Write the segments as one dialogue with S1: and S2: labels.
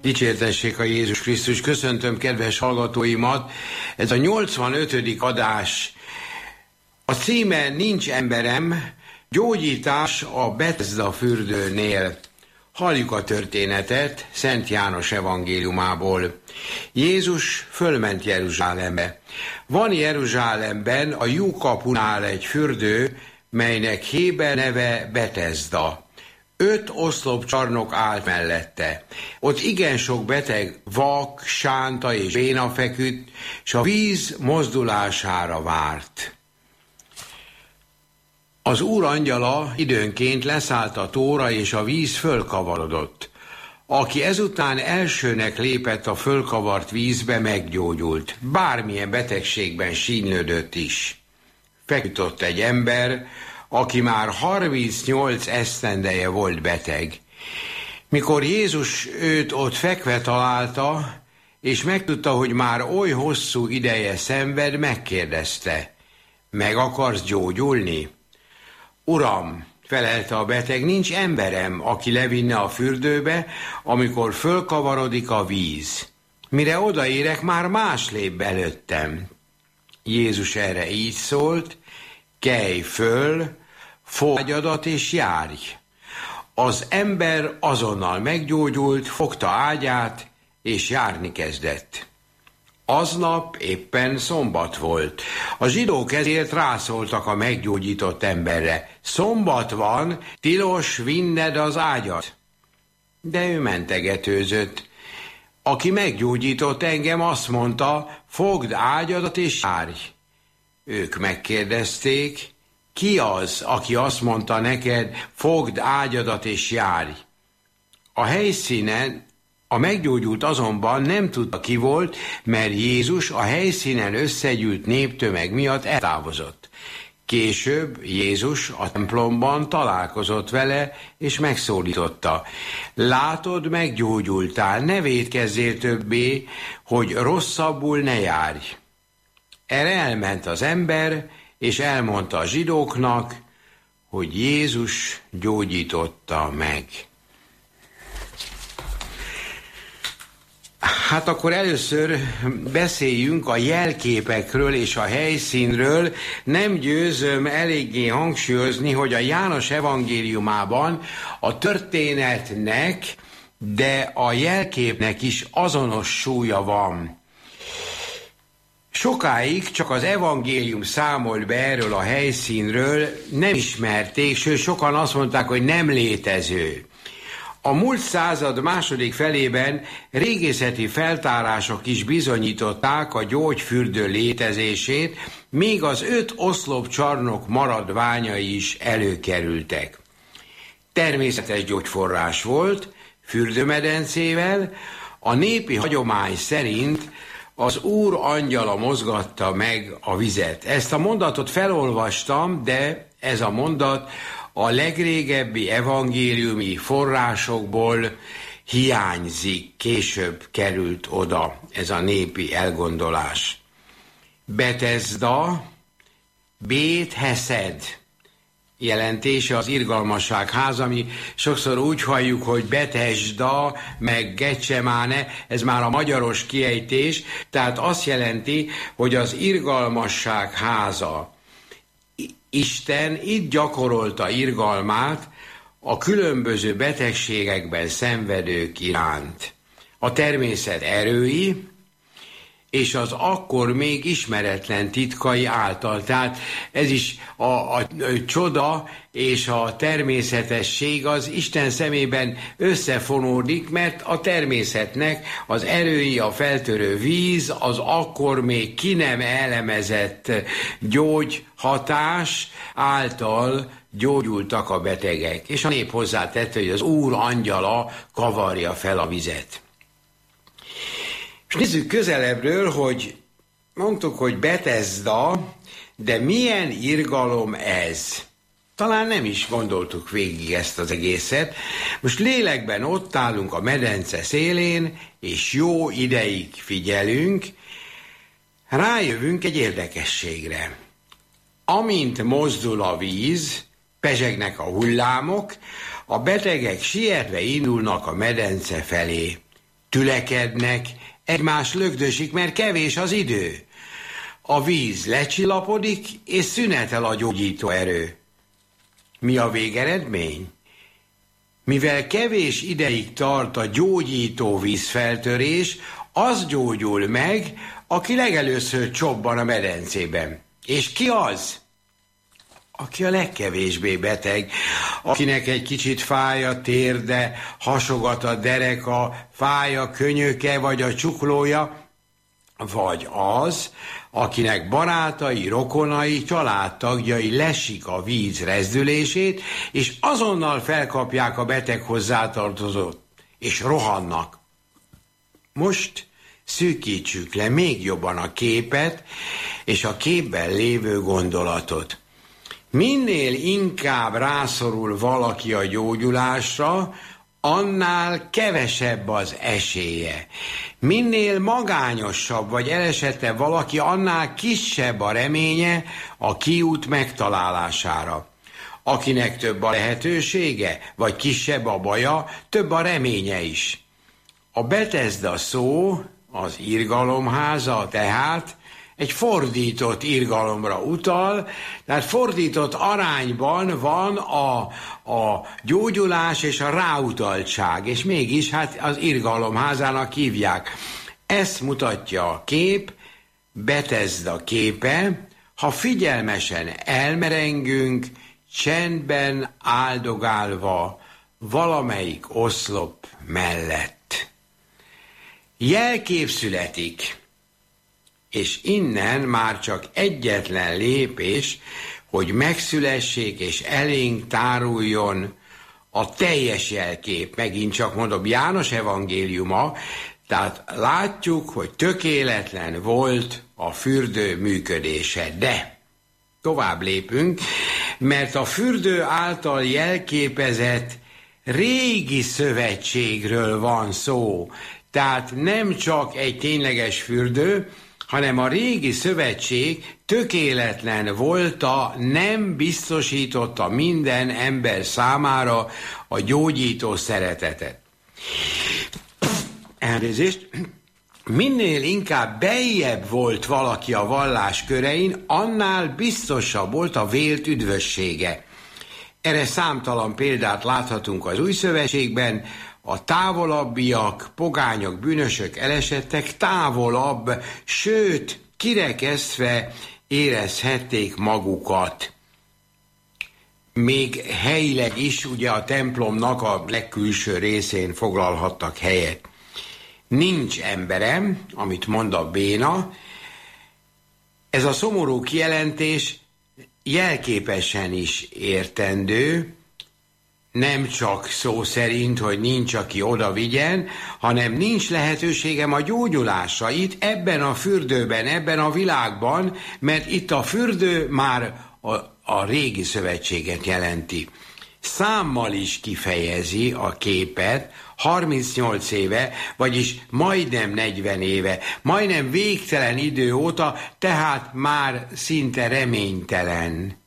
S1: Dicsértessék a Jézus Krisztus, köszöntöm kedves hallgatóimat. Ez a 85. adás. A címe Nincs emberem, gyógyítás a Betesda fürdőnél. Halljuk a történetet Szent János evangéliumából. Jézus fölment Jeruzsálembe. Van Jeruzsálemben a lyukapunál egy fürdő, melynek héber neve Betesda. 5 oszlopcsarnok állt mellette. Ott igen sok beteg, vak, sánta és béna feküdt, s a víz mozdulására várt. Az Úr angyala időnként leszállt a tóra, és a víz fölkavarodott. Aki ezután elsőnek lépett a fölkavart vízbe, meggyógyult. Bármilyen betegségben sínylődött is. Feküdt ott egy ember, aki már 38 esztendeje volt beteg. Mikor Jézus őt ott fekve találta, és megtudta, hogy már oly hosszú ideje szenved, megkérdezte: meg akarsz gyógyulni? Uram, felelte a beteg, nincs emberem, aki levinne a fürdőbe, amikor fölkavarodik a víz. Mire odaérek, már más lép előttem. Jézus erre így szólt: kelj föl, fogd ágyadat és járj. Az ember azonnal meggyógyult, fogta ágyát, és járni kezdett. Aznap éppen szombat volt. A zsidók ezért rászóltak a meggyógyított emberre: szombat van, tilos vinned az ágyat. De ő mentegetőzött. Aki meggyógyított engem, azt mondta: fogd ágyadat és járj. Ők megkérdezték: ki az, aki azt mondta neked, fogd ágyadat és járj? A helyszínen a meggyógyult azonban nem tudta, ki volt, mert Jézus a helyszínen összegyűlt néptömeg miatt eltávozott. Később Jézus a templomban találkozott vele, és megszólította: látod, meggyógyultál, ne vétkezzél többé, hogy rosszabbul ne járj. Erre elment az ember, és elmondta a zsidóknak, hogy Jézus gyógyította meg. Hát akkor először beszéljünk a jelképekről és a helyszínről. Nem győzöm eléggé hangsúlyozni, hogy a János evangéliumában a történetnek, de a jelképnek is azonos súlya van. Sokáig csak az evangélium számolt be erről a helyszínről, nem ismerték, sőt sokan azt mondták, hogy nem létező. A múlt század második felében régészeti feltárások is bizonyították a gyógyfürdő létezését, még az 5 oszlopcsarnok maradványai is előkerültek. Természetes gyógyforrás volt, fürdőmedencével. A népi hagyomány szerint az Úr angyala mozgatta meg a vizet. Ezt a mondatot felolvastam, de ez a mondat a legrégebbi evangéliumi forrásokból hiányzik, később került oda ez a népi elgondolás. Betesda, Bét Heszed jelentése az irgalmasság háza, ami sokszor úgy halljuk, hogy Betesda, meg Getsemáne, ez már a magyaros kiejtés, tehát azt jelenti, hogy az irgalmasság háza. Isten itt gyakorolta irgalmát a különböző betegségekben szenvedők iránt. A természet erői és az akkor még ismeretlen titkai által. Tehát ez is a csoda és a természetesség az Isten szemében összefonódik, mert a természetnek az erői, a feltörő víz, az akkor még ki nem elemezett gyógyhatás által gyógyultak a betegek. És a nép hozzátette, hogy az Úr angyala kavarja fel a vizet. És nézzük közelebbről, hogy mondtuk, hogy Betesda, de milyen irgalom ez? Talán nem is gondoltuk végig ezt az egészet. Most lélekben ott állunk a medence szélén, és jó ideig figyelünk, rájövünk egy érdekességre. Amint mozdul a víz, pezsegnek a hullámok, a betegek sietve indulnak a medence felé. tülekednek, egymás lögdösik, mert kevés az idő. A víz lecsillapodik, és szünetel a gyógyító erő. Mi a végeredmény? Mivel kevés ideig tart a gyógyító vízfeltörés, az gyógyul meg, aki legelőször csobban a medencében. És ki az? Aki a legkevésbé beteg, akinek egy kicsit fáj a térde, hasogat a dereka, fáj a könyöke vagy a csuklója, vagy az, akinek barátai, rokonai, családtagjai lesik a víz rezdülését, és azonnal felkapják a beteg hozzátartozót, és rohannak. Most szűkítsük le még jobban a képet, és a képben lévő gondolatot. Minél inkább rászorul valaki a gyógyulásra, annál kevesebb az esélye. Minél magányosabb vagy elesette valaki, annál kisebb a reménye a kiút megtalálására. Akinek több a lehetősége, vagy kisebb a baja, több a reménye is. A Betesda szó, az irgalomháza tehát egy fordított irgalomra utal, tehát fordított arányban van a gyógyulás és a ráutaltság, és mégis hát az irgalomházának hívják. Ezt mutatja a kép, Betesda képe, ha figyelmesen elmerengünk, csendben áldogálva valamelyik oszlop mellett. Jelkép születik, és innen már csak egyetlen lépés, hogy megszülessék és elénk táruljon a teljes jelkép. Megint csak mondom, János evangéliuma, tehát látjuk, hogy tökéletlen volt a fürdő működése. De tovább lépünk, mert a fürdő által jelképezett régi szövetségről van szó. Tehát nem csak egy tényleges fürdő, hanem a régi szövetség tökéletlen volta, nem biztosította minden ember számára a gyógyító szeretetet. Elnézést. Minél inkább beljebb volt valaki a vallás körein, annál biztosabb volt a vélt üdvössége. Erre számtalan példát láthatunk az Új Szövetségben, a távolabbiak, pogányok, bűnösök, elesettek távolabb, sőt, kirekesztve érezhették magukat. Még helyileg is, ugye a templomnak a legkülső részén foglalhattak helyet. Nincs emberem, amit mond a Béna, ez a szomorú kijelentés jelképesen is értendő, nem csak szó szerint, hogy nincs, aki oda vigyen, hanem nincs lehetőségem a gyógyulásra itt, ebben a fürdőben, ebben a világban, mert itt a fürdő már a régi szövetséget jelenti. Számmal is kifejezi a képet, 38 éve, vagyis majdnem 40 éve, majdnem végtelen idő óta, tehát már szinte reménytelen.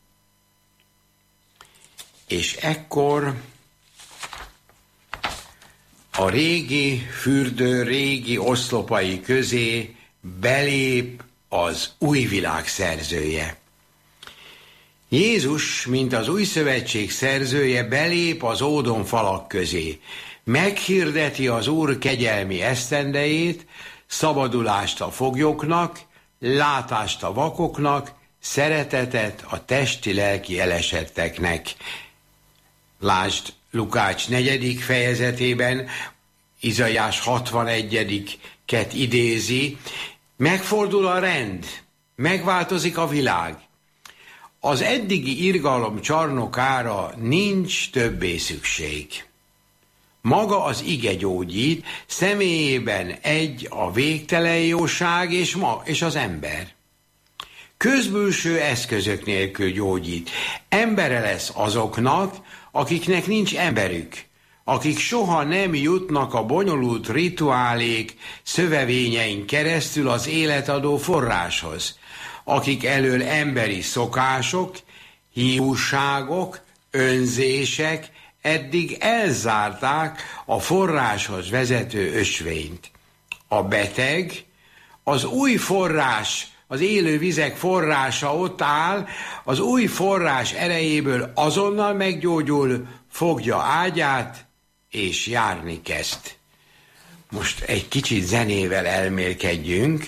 S1: És ekkor a régi fürdő, régi oszlopai közé belép az új világ szerzője. Jézus, mint az új szövetség szerzője, belép az ódon falak közé. Meghirdeti az Úr kegyelmi esztendejét, szabadulást a foglyoknak, látást a vakoknak, szeretetet a testi-lelki elesetteknek. Lásd Lukács 4. fejezetében, Izaiás 61-et idézi, megfordul a rend, megváltozik a világ. Az eddigi irgalom csarnokára nincs többé szükség. Maga az ige gyógyít, személyében egy a végtelen jóság és az ember. Közbülső eszközök nélkül gyógyít. Embere lesz azoknak, akiknek nincs emberük, akik soha nem jutnak a bonyolult rituálék szövevényein keresztül az életadó forráshoz, akik elől emberi szokások, hiúságok, önzések, eddig elzárták a forráshoz vezető ösvényt. A beteg, az új forrás, az élő vizek forrása ott áll, az új forrás erejéből azonnal meggyógyul, fogja ágyát, és járni kezd. Most egy kicsit zenével elmélkedjünk.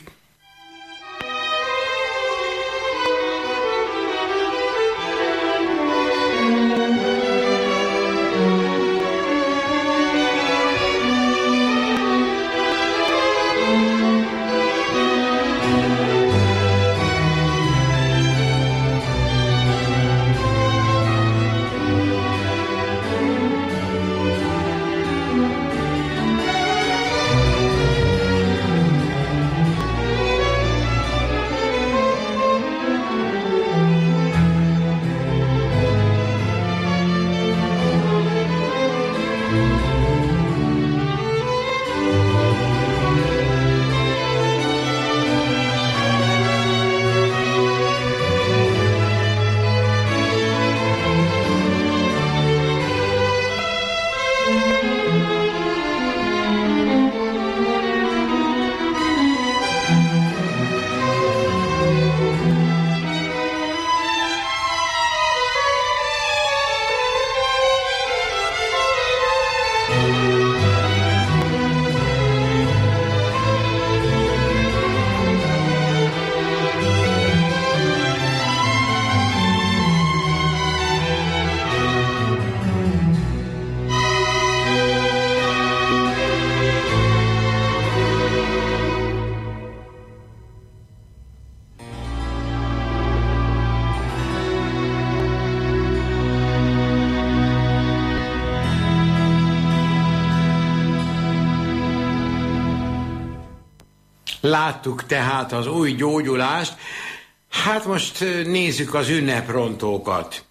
S1: Láttuk tehát az új gyógyulást, hát most nézzük az ünneprontókat.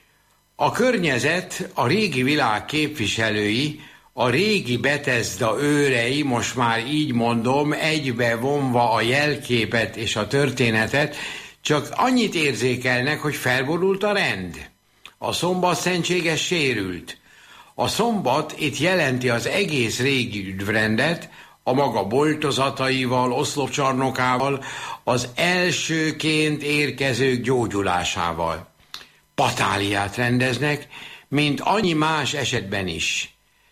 S1: A környezet, a régi világ képviselői, a régi Betesda őrei, most már így mondom, egybe vonva a jelképet és a történetet, csak annyit érzékelnek, hogy felborult a rend. A szombatszentséges sérült. A szombat itt jelenti az egész régi üdvrendet, a maga boltozataival, oszlopcsarnokával, az elsőként érkezők gyógyulásával. Patáliát rendeznek, mint annyi más esetben is.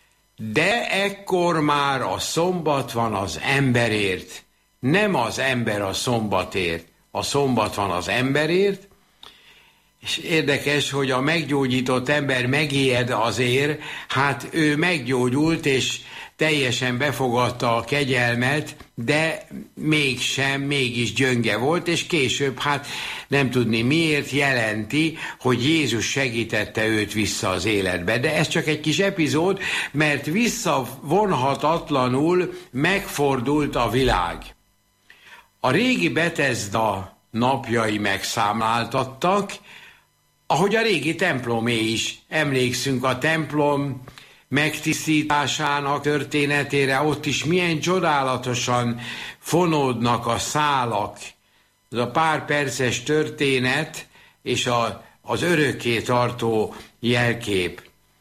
S1: De ekkor már a szombat van az emberért, nem az ember a szombatért. A szombat van az emberért, és érdekes, hogy a meggyógyított ember megijed azért, hát ő meggyógyult, és teljesen befogadta a kegyelmet, de mégis gyönge volt, és később, hát nem tudni miért, jelenti, hogy Jézus segítette őt vissza az életbe. De ez csak egy kis epizód, mert visszavonhatatlanul megfordult a világ. A régi Betesda napjai megszámláltattak, ahogy a régi templomé is. Emlékszünk a templom megtisztításának történetére, ott is milyen csodálatosan fonódnak a szálak. Ez a pár perces történet és az örökké tartó jelkép.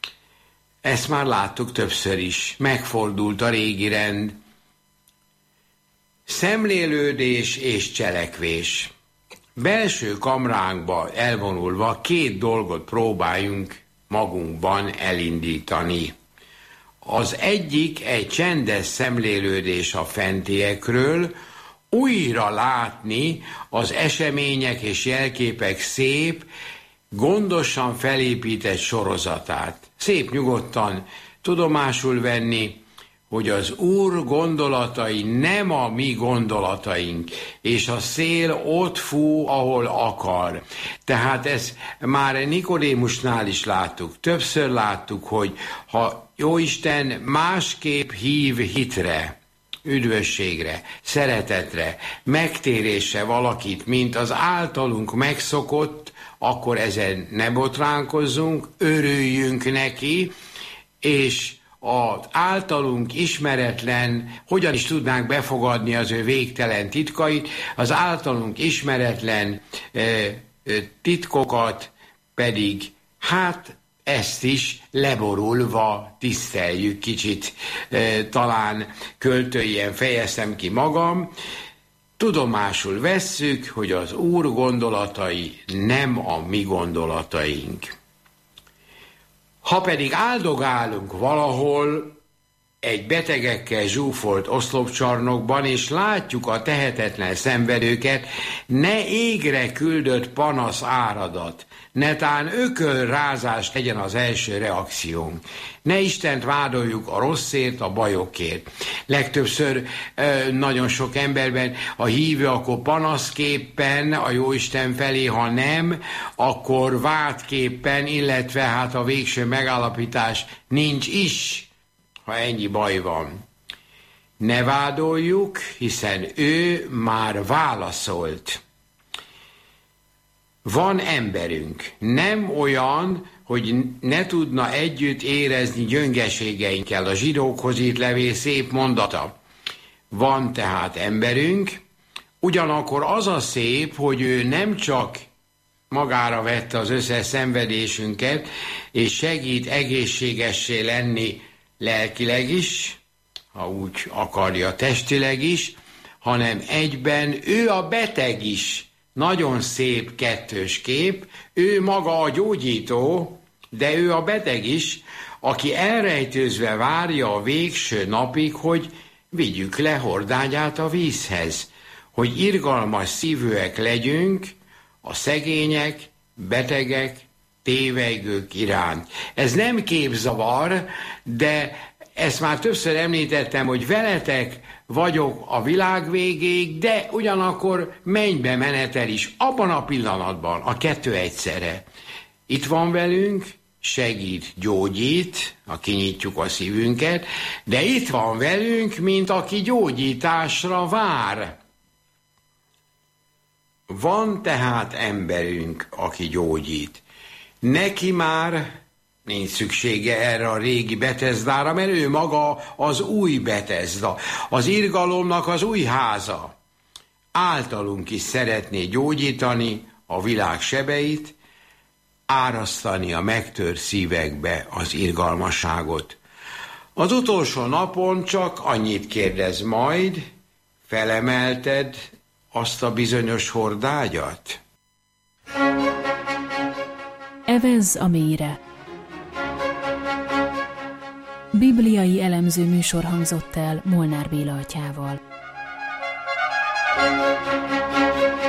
S1: Ezt már láttuk többször is. Megfordult a régi rend. Szemlélődés és cselekvés. Belső kamránkba elvonulva két dolgot próbáljunk magunkban elindítani. Az egyik egy csendes szemlélődés a fentiekről, újra látni az események és jelképek szép, gondosan felépített sorozatát. Szép nyugodtan tudomásul venni, hogy az Úr gondolatai nem a mi gondolataink, és a szél ott fú, ahol akar. Tehát ezt már Nikodémusnál is láttuk. Többször láttuk, hogy ha Jóisten másképp hív hitre, üdvösségre, szeretetre, megtérésre valakit, mint az általunk megszokott, akkor ezen ne botránkozzunk, örüljünk neki, és az általunk ismeretlen, hogyan is tudnánk befogadni az ő végtelen titkait, az általunk ismeretlen titkokat pedig, hát ezt is leborulva tiszteljük kicsit, talán költőien fejezem ki magam, tudomásul vesszük, hogy az Úr gondolatai nem a mi gondolataink. Ha pedig áldogálunk valahol egy betegekkel zsúfolt oszlopcsarnokban, és látjuk a tehetetlen szenvedőket, ne égre küldött panasz áradat, netán ökölrázás legyen az első reakciónk. Ne Istent vádoljuk a rosszért, a bajokért. Legtöbbször nagyon sok emberben a hívő akkor panaszképpen a Jóisten felé, ha nem, akkor vádképpen, illetve hát a végső megállapítás nincs is, ha ennyi baj van. Ne vádoljuk, hiszen ő már válaszolt. Van emberünk, nem olyan, hogy ne tudna együtt érezni gyöngeségeinkkel. A Zsidókhoz írt levél szép mondata. Van tehát emberünk, ugyanakkor az a szép, hogy ő nem csak magára vette az összes szenvedésünket, és segít egészségessé lenni lelkileg is, ha úgy akarja, testileg is, hanem egyben ő a beteg is. Nagyon szép kettős kép, ő maga a gyógyító, de ő a beteg is, aki elrejtőzve várja a végső napig, hogy vigyük le hordágyát a vízhez, hogy irgalmas szívűek legyünk a szegények, betegek, tévejgők iránt. Ez nem képzavar, de ezt már többször említettem, hogy veletek vagyok a világ végéig, de ugyanakkor mennybe menetel is abban a pillanatban, a kettő egyszerre. Itt van velünk, segít, gyógyít, ha kinyitjuk a szívünket, de itt van velünk, mint aki gyógyításra vár. Van tehát emberünk, aki gyógyít. Neki már nincs szüksége erre a régi Betesdára, mert ő maga az új Betesda, az irgalomnak az új háza. Általunk is szeretné gyógyítani a világ sebeit, árasztani a megtört szívekbe az irgalmasságot. Az utolsó napon csak annyit kérdez majd, felemelted azt a bizonyos hordágyat?
S2: Evezz a mélyre. Bibliai elemző műsor hangzott el Molnár Béla atyával.